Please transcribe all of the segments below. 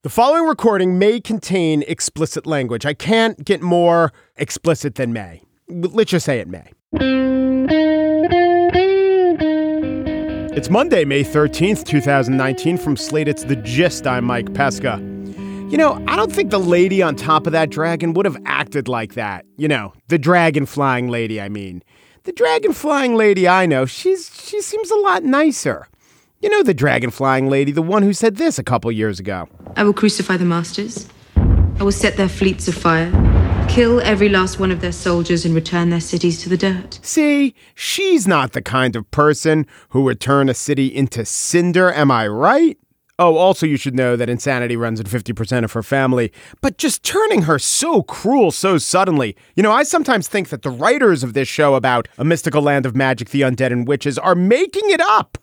The following recording may contain explicit language. I can't get more explicit than may. Let's just say it may. It's Monday, May 13th, 2019. From Slate, it's The Gist. I'm Mike Pesca. You know, I don't think the lady on top of that dragon would have acted like that. You know, the dragon flying lady, I mean. The dragon flying lady I know, she seems a lot nicer. You know the dragon flying lady, the one who said this a couple years ago. I will crucify the masters. I will set their fleets afire, kill every last one of their soldiers, and return their cities to the dirt. See, she's not the kind of person who would turn a city into cinder, am I right? Oh, also you should know that insanity runs in 50% of her family, but just turning her so cruel so suddenly. You know, I sometimes think that the writers of this show about a mystical land of magic, the undead, and witches are making it up.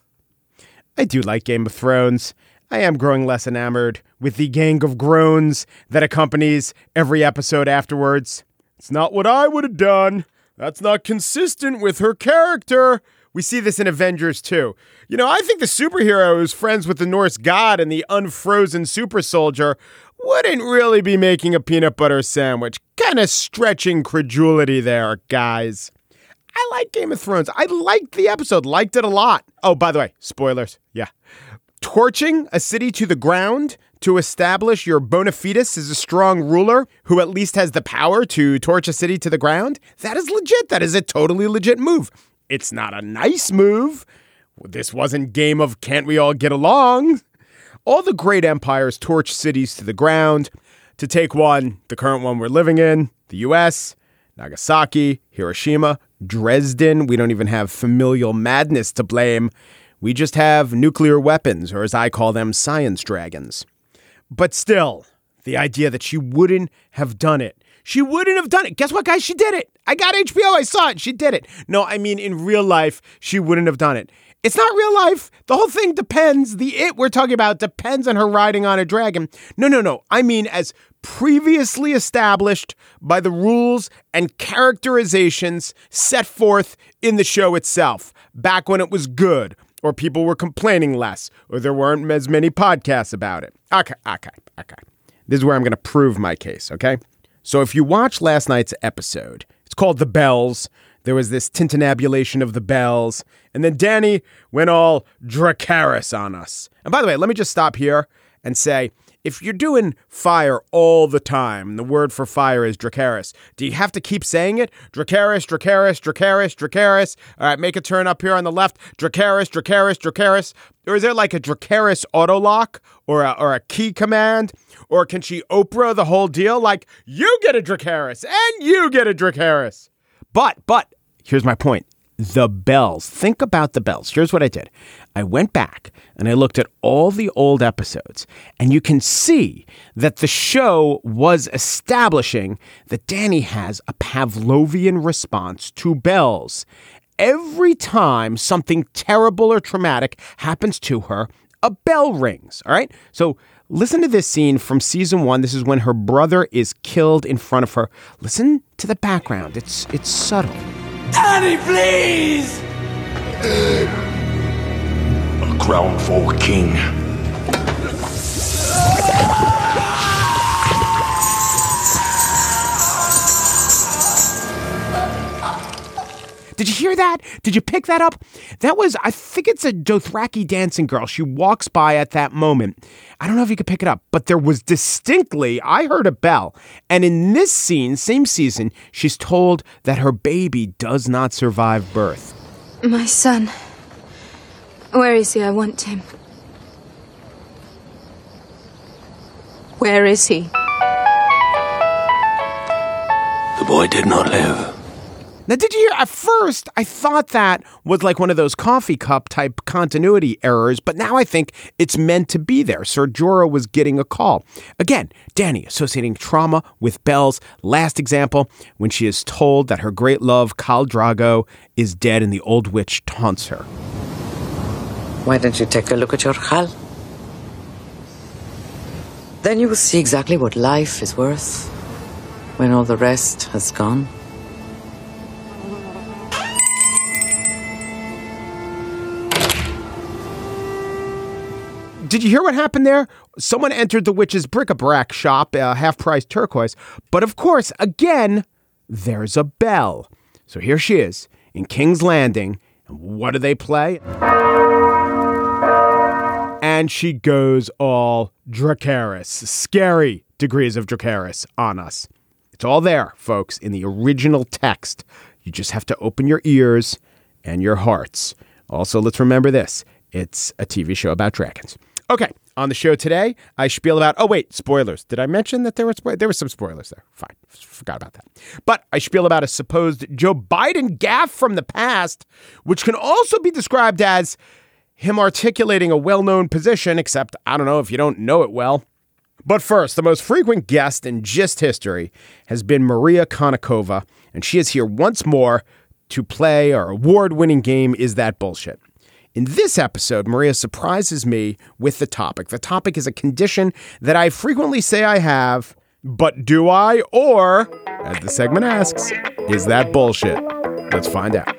I do like Game of Thrones. I am growing less enamored with the gang of groans that accompanies every episode afterwards. It's not what I would have done. That's not consistent with her character. We see this in Avengers too. You know, I think the superhero who's friends with the Norse god and the unfrozen super soldier wouldn't really be making a peanut butter sandwich. Kind of stretching credulity there, guys. I like Game of Thrones. I liked the episode, liked it a lot. Oh, by the way, spoilers. Yeah. Torching a city to the ground to establish your bona fides as a strong ruler who at least has the power to torch a city to the ground. That is legit. That is a totally legit move. It's not a nice move. This wasn't game of can't we all get along? All the great empires torch cities to the ground. To take one, the current one we're living in, the U.S., Nagasaki, Hiroshima, Dresden. We don't even have familial madness to blame. We just have nuclear weapons, or as I call them, science dragons. But still, the idea that she wouldn't have done it. She wouldn't have done it. Guess what, guys? She did it. I got HBO. I saw it. She did it. No, I mean, in real life, she wouldn't have done it. It's not real life. The whole thing depends. The it we're talking about depends on her riding on a dragon. No. I mean, as previously established by the rules and characterizations set forth in the show itself, back when it was good, or people were complaining less, or there weren't as many podcasts about it. Okay. This is where I'm going to prove my case, okay? So if you watch last night's episode, it's called The Bells. There was this tintinnabulation of the bells. And then Danny went all Dracarys on us. And by the way, let me just stop here and say, if you're doing fire all the time, the word for fire is Dracarys, do you have to keep saying it? Dracarys, Dracarys, Dracarys, Dracarys. All right, make a turn up here on the left. Dracarys, Dracarys, Dracarys. Or is there like a Dracarys auto lock or a key command? Or can she Oprah the whole deal? Like, you get a Dracarys and you get a Dracarys. But here's my point. The bells. Think about the bells. Here's what I did. I went back and I looked at all the old episodes, and you can see that the show was establishing that Danny has a Pavlovian response to bells. Every time something terrible or traumatic happens to her, a bell rings. All right. So listen to this scene from season 1. This is when her brother is killed in front of her. Listen to the background. It's subtle. Danny, please! A crown for king. Did you hear that? Did you pick that up? That was, I think it's a Dothraki dancing girl. She walks by at that moment. I don't know if you could pick it up, but there was distinctly, I heard a bell. And in this scene, same season, she's told that her baby does not survive birth. My son. Where is he? I want him. Where is he? The boy did not live. Now, did you hear? At first, I thought that was like one of those coffee cup type continuity errors, but now I think it's meant to be there. Ser Jorah was getting a call. Again, Danny associating trauma with bells. Last example, when she is told that her great love, Khal Drogo, is dead and the old witch taunts her. Why don't you take a look at your Khal? Then you will see exactly what life is worth when all the rest has gone. Did you hear what happened there? Someone entered the witch's bric-a-brac shop, half-price turquoise. But of course, again, there's a bell. So here she is in King's Landing. And what do they play? And she goes all Dracarys. Scary degrees of Dracarys on us. It's all there, folks, in the original text. You just have to open your ears and your hearts. Also, let's remember this. It's a TV show about dragons. Okay, on the show today, I spiel about... Oh, wait, spoilers. Did I mention that there were some spoilers there? Fine, forgot about that. But I spiel about a supposed Joe Biden gaffe from the past, which can also be described as him articulating a well-known position, except, I don't know, if you don't know it well. But first, the most frequent guest in Gist history has been Maria Konnikova, and she is here once more to play our award-winning game, Is That Bullshit? In this episode, Maria surprises me with the topic. The topic is a condition that I frequently say I have, but do I? Or, as the segment asks, is that bullshit? Let's find out.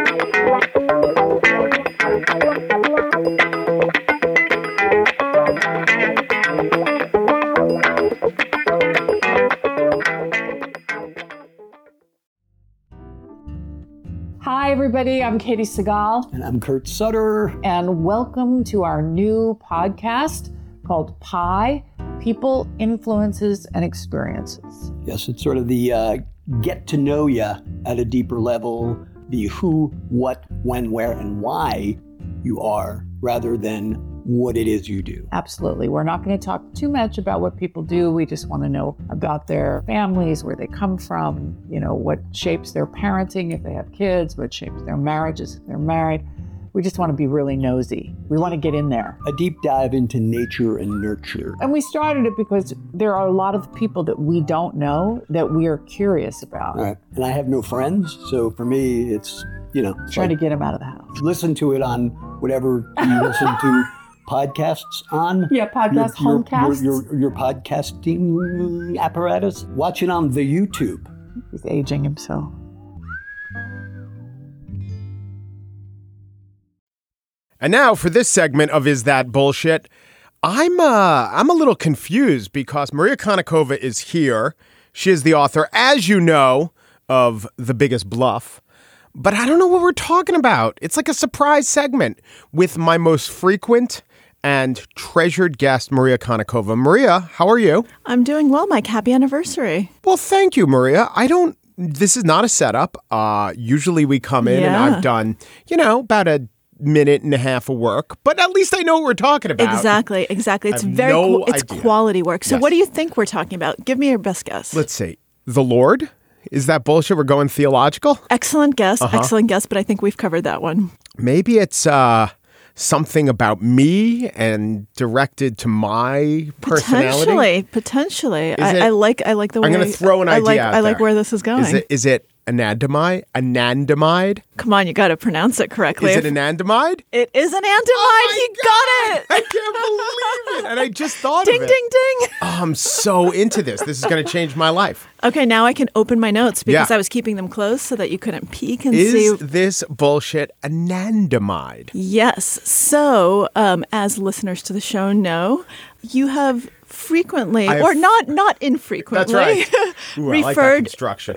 Hi, everybody. I'm Katie Segal. And I'm Kurt Sutter. And welcome to our new podcast called Pi, People, Influences, and Experiences. Yes, it's sort of the get to know you at a deeper level, the who, what, when, where, and why you are, rather than what it is you do. Absolutely. We're not going to talk too much about what people do. We just want to know about their families, where they come from, you know, what shapes their parenting if they have kids, what shapes their marriages if they're married. We just want to be really nosy. We want to get in there. A deep dive into nature and nurture. And we started it because there are a lot of people that we don't know that we are curious about. All right. And I have no friends, so for me, it's, you know. Trying to get them out of the house. Listen to it on whatever you listen to podcasts on. Yeah, podcast, homecasts. Your podcasting apparatus. Watch it on the YouTube. He's aging himself. And now for this segment of Is That Bullshit? I'm a little confused because Maria Konnikova is here. She is the author, as you know, of The Biggest Bluff. But I don't know what we're talking about. It's like a surprise segment with my most frequent and treasured guest, Maria Konnikova. Maria, how are you? I'm doing well, Mike. Happy anniversary. Well, thank you, Maria. This is not a setup. Usually we come in and I've done, about a minute and a half of work, but at least I know what we're talking about. Exactly. It's it's quality work. So What do you think we're talking about? Give me your best guess. Let's see. The Lord? Is that bullshit? We're going theological? Excellent guess. Excellent guess, but I think we've covered that one. Maybe it's something about me and directed to my personality. Potentially. I like the way. I'm going to throw an idea out I like where this is going. Is it anandamide? Anandamide? Come on, you got to pronounce it correctly. Is it anandamide? It is anandamide. Oh got it. I can't believe it. And I just thought ding, of it. Ding, ding, ding. Oh, I'm so into this. This is going to change my life. Okay, now I can open my notes because I was keeping them close so that you couldn't peek and see. Is this bullshit anandamide? Yes. So, as listeners to the show know, you have frequently, or not infrequently, that's right. Ooh, referred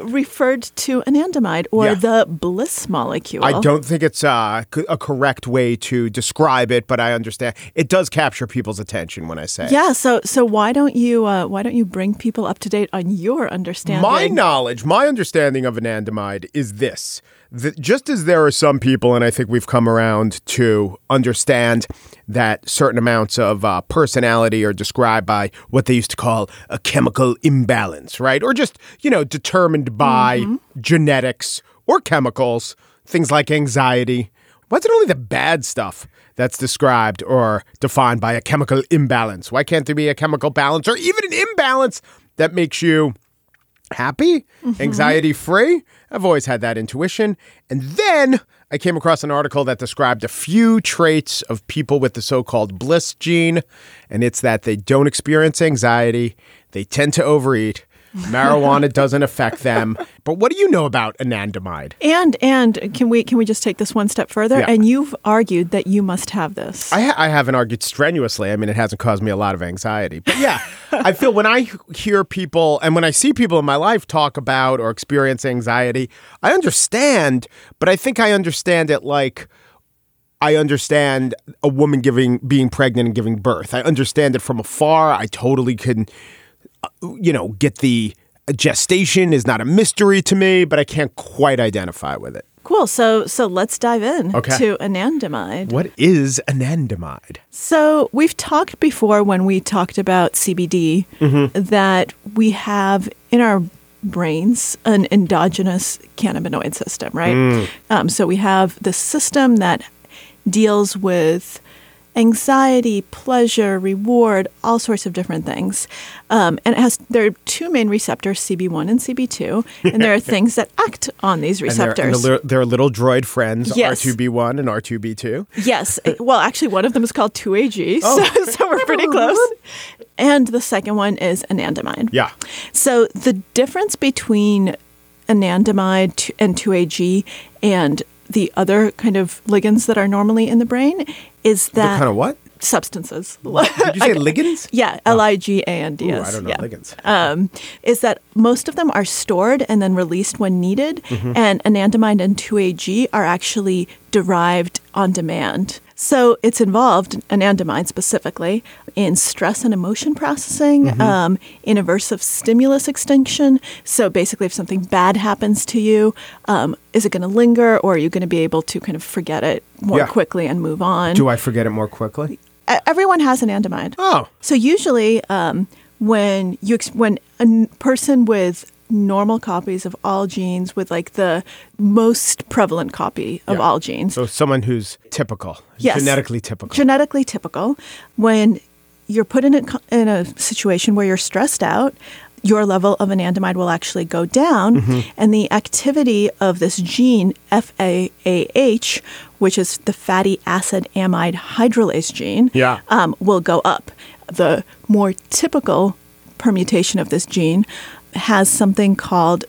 to anandamide or the bliss molecule. I don't think it's a correct way to describe it, but I understand it does capture people's attention when I say it. Yeah. So why don't you bring people up to date on your understanding? My understanding of anandamide is this. Just as there are some people, and I think we've come around to understand that certain amounts of personality are described by what they used to call a chemical imbalance, right? Or just, determined by genetics or chemicals, things like anxiety. Why is it only the bad stuff that's described or defined by a chemical imbalance? Why can't there be a chemical balance or even an imbalance that makes you happy, anxiety-free? I've always had that intuition. And then I came across an article that described a few traits of people with the so-called bliss gene. And it's that they don't experience anxiety, they tend to overeat, Marijuana doesn't affect them. But what do you know about anandamide? And can we just take this one step further? Yeah. And you've argued that you must have this. I haven't argued strenuously. I mean, it hasn't caused me a lot of anxiety. But yeah, I feel when I hear people and when I see people in my life talk about or experience anxiety, I understand, but I think I understand it like I understand a woman being pregnant and giving birth. I understand it from afar. I totally can, get the gestation is not a mystery to me, but I can't quite identify with it. Cool. So let's dive in Okay. to anandamide. What is anandamide? So we've talked before when we talked about CBD that we have in our brains an endogenous cannabinoid system, right? So we have this system that deals with anxiety, pleasure, reward, all sorts of different things. And there are two main receptors, CB1 and CB2, and there are things that act on these receptors. And they're little droid friends, Yes. R2B1 and R2B2. Yes. Well, actually, one of them is called 2AG, so we're pretty close. And the second one is anandamide. Yeah. So the difference between anandamide and 2AG and the other kind of ligands that are normally in the brain is that... The kind of what? Substances. Did you say ligands? Yeah, LIGANDs. Ooh, I don't know yeah. ligands. Is that most of them are stored and then released when needed, and anandamide and 2AG are actually derived on demand. So it's involved, anandamide specifically, in stress and emotion processing, in aversive stimulus extinction. So basically, if something bad happens to you, is it going to linger, or are you going to be able to kind of forget it more quickly and move on? Do I forget it more quickly? Everyone has anandamide. Oh. So usually, when a person with normal copies of all genes, with like the most prevalent copy of all genes. So someone who's typical, Yes. genetically typical. Genetically typical. When you're put in a situation where you're stressed out, your level of anandamide will actually go down, and the activity of this gene, FAAH, which is the fatty acid amide hydrolase gene, will go up. The more typical permutation of this gene has something called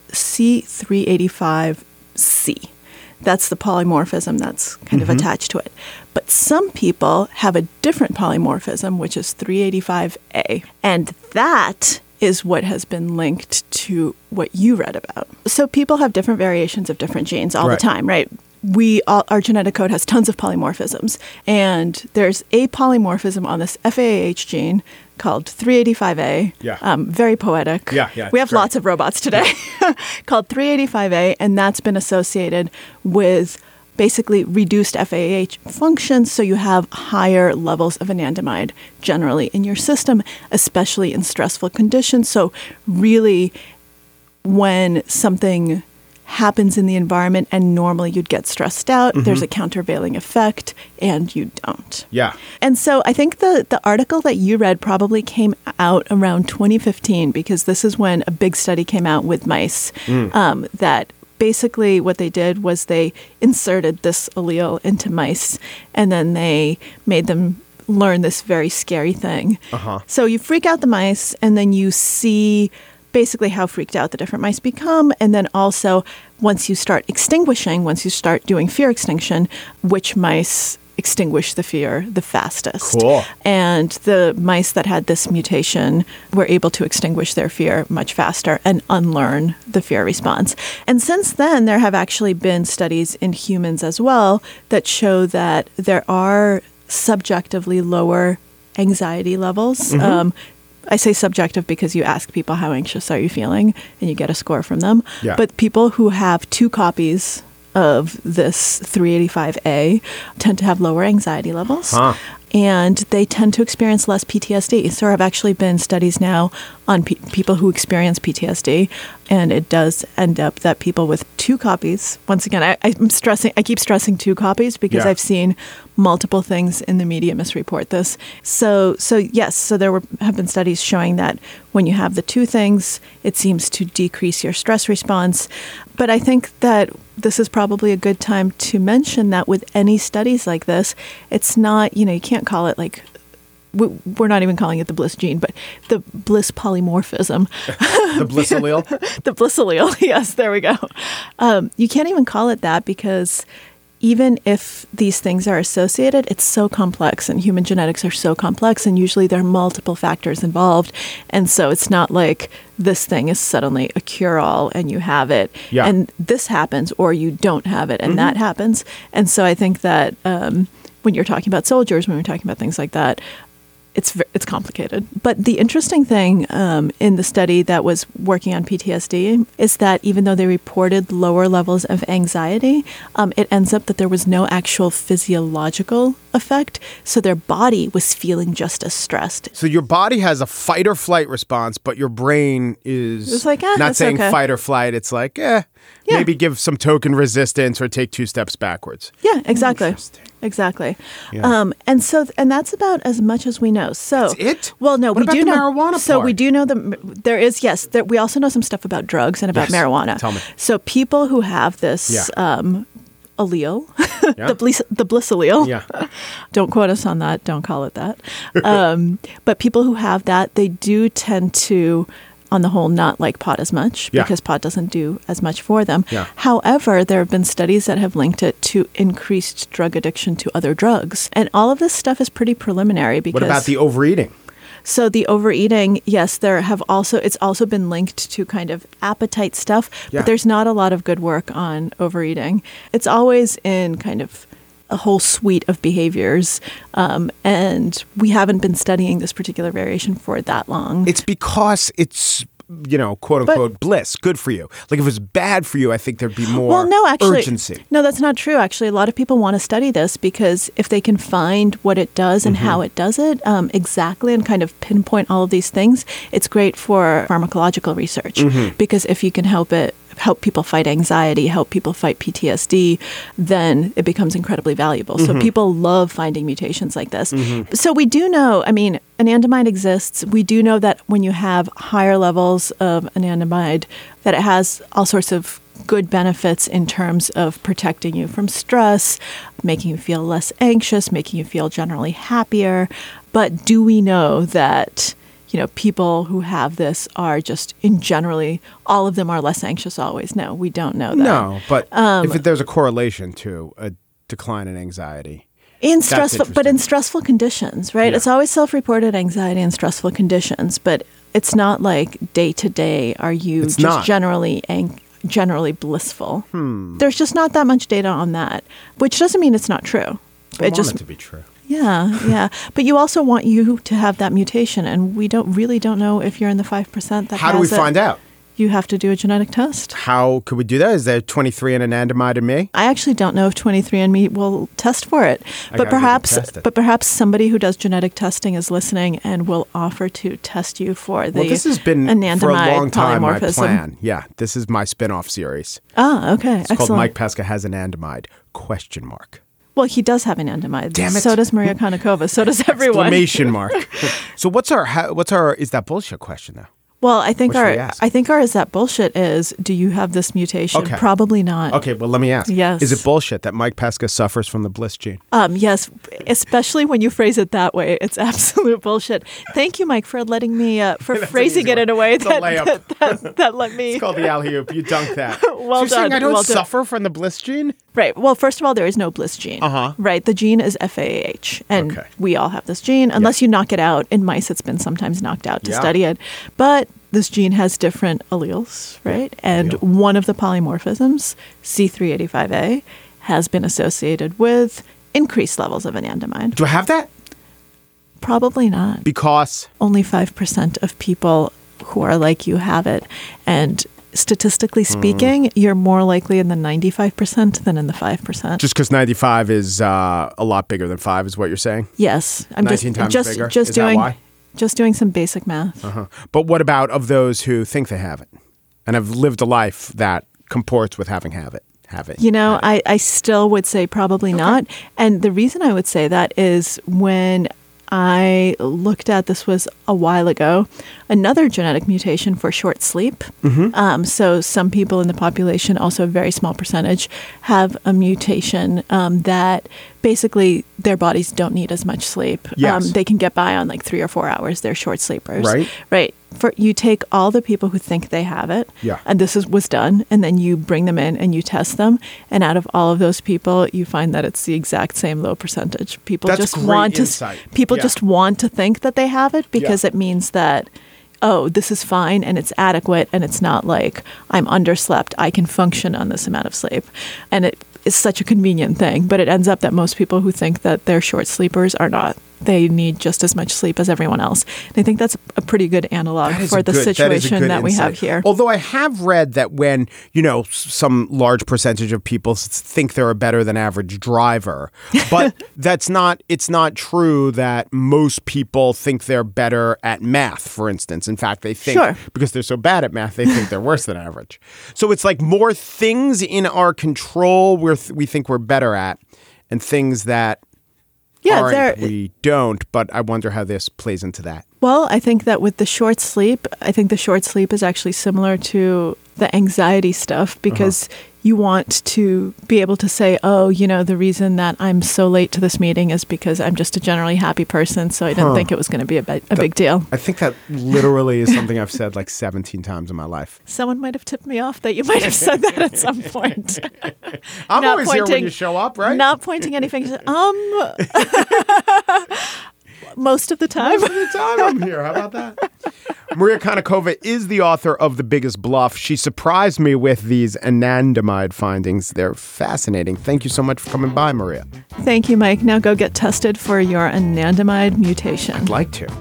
C385C. That's the polymorphism that's kind of attached to it. But some people have a different polymorphism, which is 385A. And that is what has been linked to what you read about. So people have different variations of different genes all the time, right? Our genetic code has tons of polymorphisms. And there's a polymorphism on this FAAH gene called 385A. Yeah. Very poetic. Yeah. We have lots of robots today. Called 385A, and that's been associated with basically reduced FAAH function, so you have higher levels of anandamide generally in your system, especially in stressful conditions. So really, when something happens in the environment and normally you'd get stressed out, there's a countervailing effect, and you don't. Yeah. And so I think the article that you read probably came out around 2015, because this is when a big study came out with mice that basically what they did was they inserted this allele into mice, and then they made them learn this very scary thing. So you freak out the mice, and then you see basically how freaked out the different mice become. And then also, once you start doing fear extinction, which mice extinguish the fear the fastest. Cool. And the mice that had this mutation were able to extinguish their fear much faster and unlearn the fear response. And since then, there have actually been studies in humans as well that show that there are subjectively lower anxiety levels. I say subjective because you ask people how anxious are you feeling, and you get a score from them. Yeah. But people who have 2 copies of this 385A tend to have lower anxiety levels. And they tend to experience less PTSD. So there have actually been studies now on people who experience PTSD, and it does end up that people with 2 copies, once again, I keep stressing 2 copies because I've seen multiple things in the media misreport this. So there have been studies showing that when you have the 2 things, it seems to decrease your stress response. But I think that this is probably a good time to mention that with any studies like this, it's not, you can't call it like we're not even calling it the Bliss gene, but the Bliss polymorphism. The Bliss allele? The Bliss allele, yes, there we go. You can't even call it that because even if these things are associated, it's so complex, and human genetics are so complex, and usually there are multiple factors involved. And so it's not like this thing is suddenly a cure-all and you have it, and this happens, or you don't have it, and that happens. And so I think that when you're talking about soldiers, when we're talking about things like that, it's complicated. But the interesting thing in the study that was working on PTSD is that even though they reported lower levels of anxiety, it ends up that there was no actual physiological effect. So their body was feeling just as stressed. So your body has a fight or flight response, but your brain is like, not saying fight or flight. It's like, maybe give some token resistance or take 2 steps backwards. Yeah, exactly. Exactly. Yeah. And that's about as much as we know. So that's it? Well, no, what we about do the know marijuana part? So we do know there is, yes, we also know some stuff about drugs and about marijuana. Tell me. So people who have this allele, the bliss allele. Don't quote us on that. Don't call it that. But people who have that, they do tend to, on the whole, not like pot as much because pot doesn't do as much for them. However, there have been studies that have linked it to increased drug addiction to other drugs. And all of this stuff is pretty preliminary because... What about the overeating? So the overeating, yes, it's also been linked to kind of appetite stuff, but there's not a lot of good work on overeating. It's always in kind of a whole suite of behaviors, and we haven't been studying this particular variation for that long. It's because it's, quote unquote, bliss, good for you. Like if it was bad for you, I think there'd be more urgency. No, that's not true. Actually, a lot of people want to study this because if they can find what it does and how it does it exactly and kind of pinpoint all of these things, it's great for pharmacological research because if you can help people fight anxiety, help people fight PTSD, then it becomes incredibly valuable. So people love finding mutations like this. So we do know, anandamide exists. We do know that when you have higher levels of anandamide, that it has all sorts of good benefits in terms of protecting you from stress, making you feel less anxious, making you feel generally happier. But do we know that people who have this are just generally, all of them are less anxious always? No, we don't know that. No, but if there's a correlation to a decline in anxiety. In stressful conditions, right? Yeah. It's always self-reported anxiety in stressful conditions, but it's not like day to day are you generally blissful. There's just not that much data on that, which doesn't mean it's not true. I want it to be true. Yeah. But you also want you to have that mutation, and we don't know if you're in the 5% that How do we find out? You have to do a genetic test. How could we do that? Is there 23 and anandamide in me? I actually don't know if 23andMe will test for it. But perhaps somebody who does genetic testing is listening and will offer to test you for the this has been anandamide for a long time my polymorphism. plan. Yeah, this is my spin-off series. Ah, okay. It's called Mike Pesca Has Anandamide, ? Well, he does have anandamide. Damn it. So does Maria Konnikova. So does everyone. Exclamation mark. So what's our is that bullshit question though? Well, I think our is that bullshit is, do you have this mutation? Okay. Probably not. Okay, well, let me ask. Yes. Is it bullshit that Mike Pesca suffers from the Bliss gene? Yes, especially when you phrase it that way. It's absolute bullshit. Thank you, Mike, for letting me, for phrasing it in a way that let me... It's called the alley-oop. You dunked that. Well so you're done. saying I don't suffer from the Bliss gene? Right. Well, first of all, there is no Bliss gene. Right. The gene is FAAH, and we all have this gene, unless you knock it out. In mice, it's been sometimes knocked out to study it. But this gene has different alleles, right? And one of the polymorphisms, C385A, has been associated with increased levels of anandamide. Do I have that? Probably not. Because? Only 5% of people who are like you have it. And statistically speaking, you're more likely in the 95% than in the 5%. Just because 95 is a lot bigger than 5 is what you're saying? Yes. I'm 19 times bigger? Just is doing, that why? Just doing some basic math. But what about of those who think they have it and have lived a life that comports with having have it? I still would say probably not. And the reason I would say that is when I looked at, this was a while ago, another genetic mutation for short sleep. So some people in the population, also a very small percentage, have a mutation that basically their bodies don't need as much sleep. Yes. They can get by on like 3 or 4 hours. They're short sleepers. Right. You take all the people who think they have it, Yeah. and this was done, and then you bring them in and you test them, and out of all of those people, you find that it's the exact same low percentage. People That's just great want insight. to. People Yeah. just want to think that they have it because Yeah. it means that, oh, this is fine and it's adequate, and it's not like I'm underslept. I can function on this amount of sleep, and it is such a convenient thing. But it ends up that most people who think that they're short sleepers are not. They need just as much sleep as everyone else. And I think that's a pretty good analog for the situation that we have here. Although I have read that when, some large percentage of people think they're a better than average driver, but it's not true that most people think they're better at math, for instance. In fact, they think because they're so bad at math, they think they're worse than average. So it's like more things in our control we think we're better at, and things that we don't, but I wonder how this plays into that. Well, I think that with the short sleep, is actually similar to the anxiety stuff because you want to be able to say, oh, the reason that I'm so late to this meeting is because I'm just a generally happy person, so I didn't think it was going to be a big deal. I think that literally is something I've said like 17 times in my life. Someone might have tipped me off that you might have said that at some point. I'm always here when you show up, right? Not pointing any fingers. Most of the time. Most of the time I'm here. How about that? Maria Konnikova is the author of The Biggest Bluff. She surprised me with these anandamide findings. They're fascinating. Thank you so much for coming by, Maria. Thank you, Mike. Now go get tested for your anandamide mutation. I'd like to.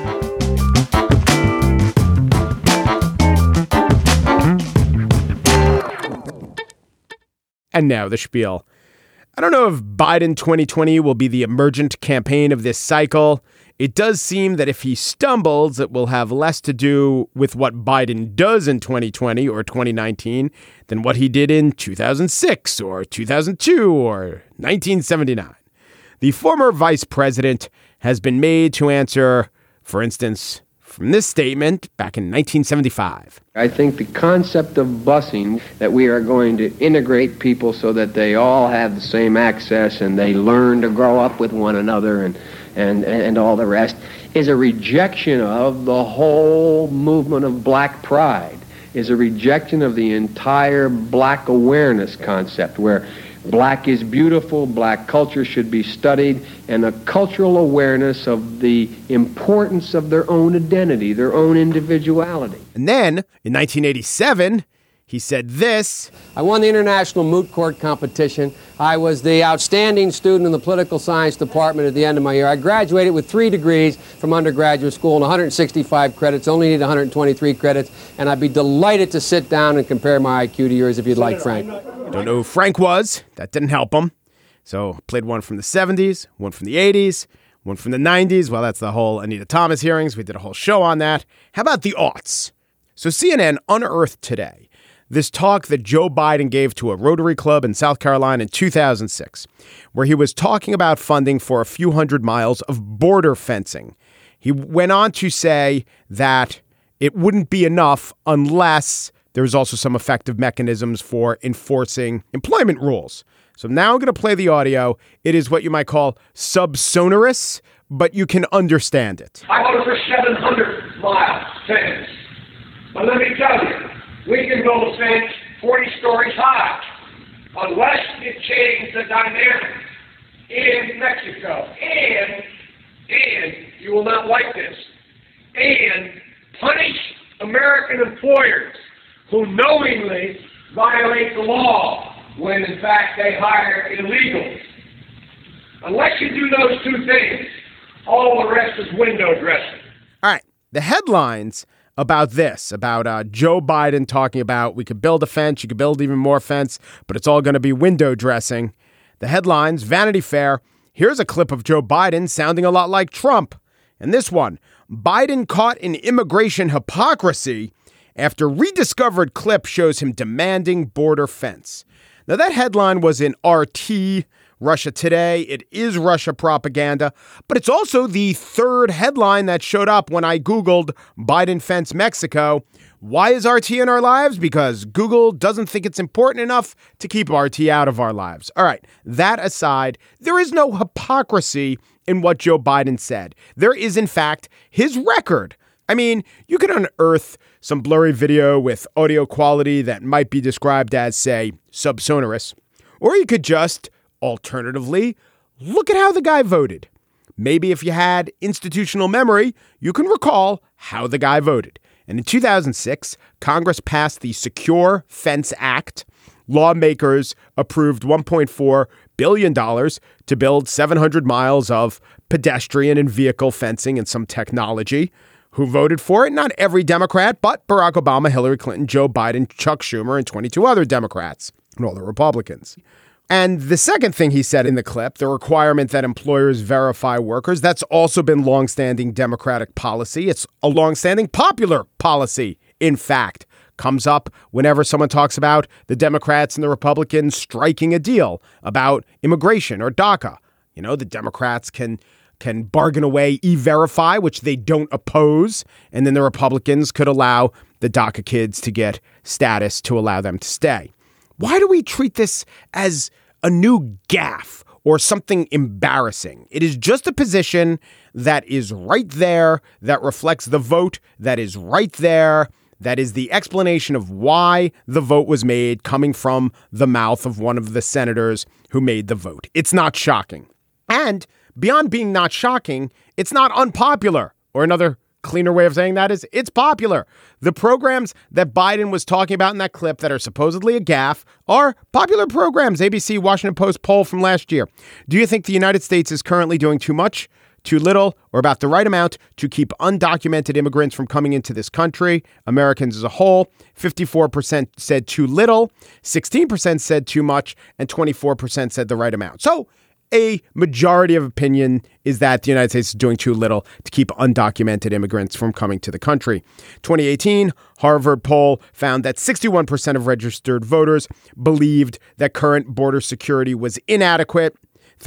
And now the spiel. I don't know if Biden 2020 will be the emergent campaign of this cycle. It does seem that if he stumbles, it will have less to do with what Biden does in 2020 or 2019 than what he did in 2006 or 2002 or 1979. The former vice president has been made to answer, for instance, from this statement back in 1975. I think the concept of busing, that we are going to integrate people so that they all have the same access and they learn to grow up with one another and all the rest, is a rejection of the whole movement of black pride, is a rejection of the entire black awareness concept where black is beautiful, black culture should be studied, and a cultural awareness of the importance of their own identity, their own individuality. And then, in 1987, he said this. I won the International Moot Court competition. I was the outstanding student in the political science department at the end of my year. I graduated with 3 degrees from undergraduate school and 165 credits, only need 123 credits, and I'd be delighted to sit down and compare my IQ to yours if you'd like, Frank. Don't know who Frank was. That didn't help him. So played one from the 70s, one from the 80s, one from the 90s. Well, that's the whole Anita Thomas hearings. We did a whole show on that. How about the aughts? So CNN unearthed today this talk that Joe Biden gave to a Rotary Club in South Carolina in 2006, where he was talking about funding for a few hundred miles of border fencing. He went on to say that it wouldn't be enough unless there's also some effective mechanisms for enforcing employment rules. So now I'm going to play the audio. It is what you might call subsonorous, but you can understand it. I voted for 700-mile fence. But let me tell you, we can build a fence 40 stories high unless it changes the dynamic in Mexico. And you will not like this, and punish American employers who knowingly violate the law when, in fact, they hire illegals. Unless you do those two things, all the rest is window dressing. All right. The headlines about this, about Joe Biden talking about we could build a fence, you could build even more fence, but it's all going to be window dressing. The headlines, Vanity Fair. Here's a clip of Joe Biden sounding a lot like Trump. And this one, Biden caught in immigration hypocrisy after rediscovered clip shows him demanding border fence. Now, that headline was in RT Russia Today. It is Russia propaganda, but it's also the third headline that showed up when I Googled Biden fence Mexico. Why is RT in our lives? Because Google doesn't think it's important enough to keep RT out of our lives. All right, that aside, there is no hypocrisy in what Joe Biden said. There is, in fact, his record. I mean, you could unearth some blurry video with audio quality that might be described as, say, subsonorous, or you could just, alternatively, look at how the guy voted. Maybe if you had institutional memory, you can recall how the guy voted. And in 2006, Congress passed the Secure Fence Act. Lawmakers approved $1.4 billion to build 700 miles of pedestrian and vehicle fencing and some technology. Who voted for it? Not every Democrat, but Barack Obama, Hillary Clinton, Joe Biden, Chuck Schumer, and 22 other Democrats, and all the Republicans. And the second thing he said in the clip, the requirement that employers verify workers, that's also been longstanding Democratic policy. It's a longstanding popular policy, in fact. Comes up whenever someone talks about the Democrats and the Republicans striking a deal about immigration or DACA. You know, the Democrats can bargain away E-Verify, which they don't oppose, and then the Republicans could allow the DACA kids to get status to allow them to stay. Why do we treat this as a new gaffe or something embarrassing? It is just a position that is right there, that reflects the vote that is right there. That is the explanation of why the vote was made, coming from the mouth of one of the senators who made the vote. It's not shocking. And beyond being not shocking, it's not unpopular. Or another cleaner way of saying that is it's popular. The programs that Biden was talking about in that clip that are supposedly a gaffe are popular programs. ABC, Washington Post poll from last year. Do you think the United States is currently doing too much, too little, or about the right amount to keep undocumented immigrants from coming into this country? Americans as a whole, 54% said too little, 16% said too much, and 24% said the right amount. So a majority of opinion is that the United States is doing too little to keep undocumented immigrants from coming to the country. 2018, Harvard poll found that 61% of registered voters believed that current border security was inadequate.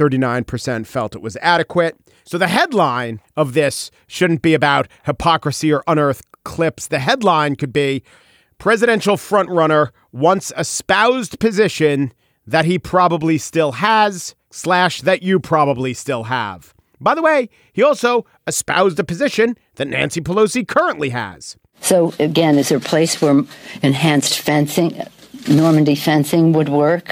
39% felt it was adequate. So the headline of this shouldn't be about hypocrisy or unearthed clips. The headline could be presidential frontrunner once espoused position that he probably still has / that you probably still have. By the way, he also espoused a position that Nancy Pelosi currently has. So again, is there a place where enhanced fencing, Normandy fencing would work?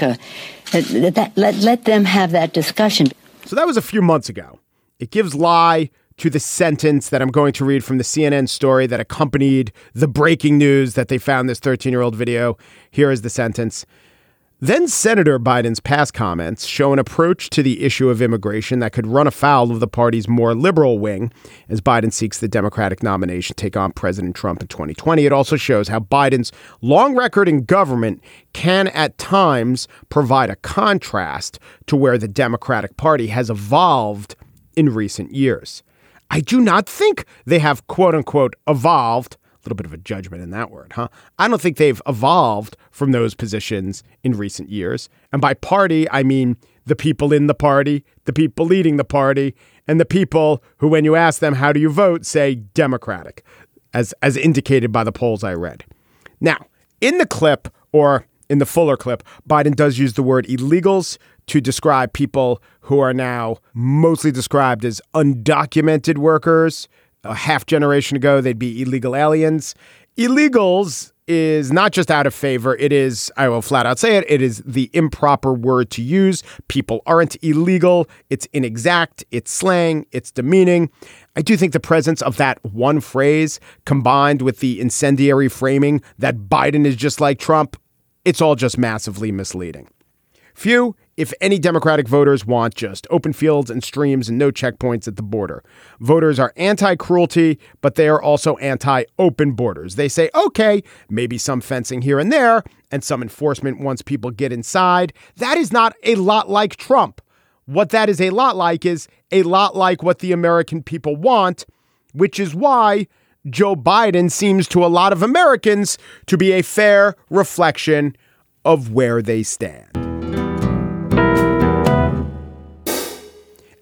Let them have that discussion. So that was a few months ago. It gives lie to the sentence that I'm going to read from the CNN story that accompanied the breaking news that they found this 13-year-old video. Here is the sentence. Then Senator Biden's past comments show an approach to the issue of immigration that could run afoul of the party's more liberal wing as Biden seeks the Democratic nomination to take on President Trump in 2020. It also shows how Biden's long record in government can at times provide a contrast to where the Democratic Party has evolved in recent years. I do not think they have, quote unquote, evolved. A little bit of a judgment in that word, huh? I don't think they've evolved from those positions in recent years. And by party, I mean the people in the party, the people leading the party, and the people who, when you ask them, how do you vote, say Democratic, as indicated by the polls I read. Now, in the clip, or in the fuller clip, Biden does use the word illegals to describe people who are now mostly described as undocumented workers. A half generation ago, they'd be illegal aliens. Illegals is not just out of favor. It is, I will flat out say it, it is the improper word to use. People aren't illegal. It's inexact. It's slang. It's demeaning. I do think the presence of that one phrase combined with the incendiary framing that Biden is just like Trump, it's all just massively misleading. Few, if any, Democratic voters want just open fields and streams and no checkpoints at the border. Voters are anti-cruelty, but they are also anti-open borders. They say, okay, maybe some fencing here and there and some enforcement once people get inside. That is not a lot like Trump. What that is a lot like is a lot like what the American people want, which is why Joe Biden seems to a lot of Americans to be a fair reflection of where they stand.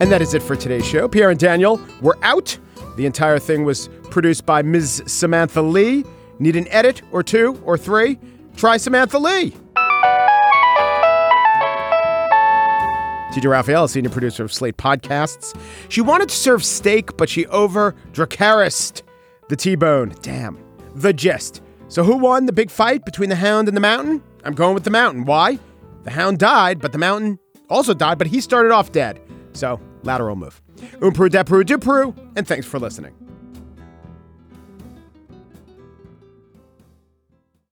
And that is it for today's show. Pierre and Daniel, we're out. The entire thing was produced by Ms. Samantha Lee. Need an edit or two or three? Try Samantha Lee. TJ Raphael, senior producer of Slate Podcasts. She wanted to serve steak, but she over-Dracarys'd the T-bone. Damn. The gist. So who won the big fight between the Hound and the Mountain? I'm going with the Mountain. Why? The Hound died, but the Mountain also died, but he started off dead. So, lateral move. Peru, de Peru, and thanks for listening.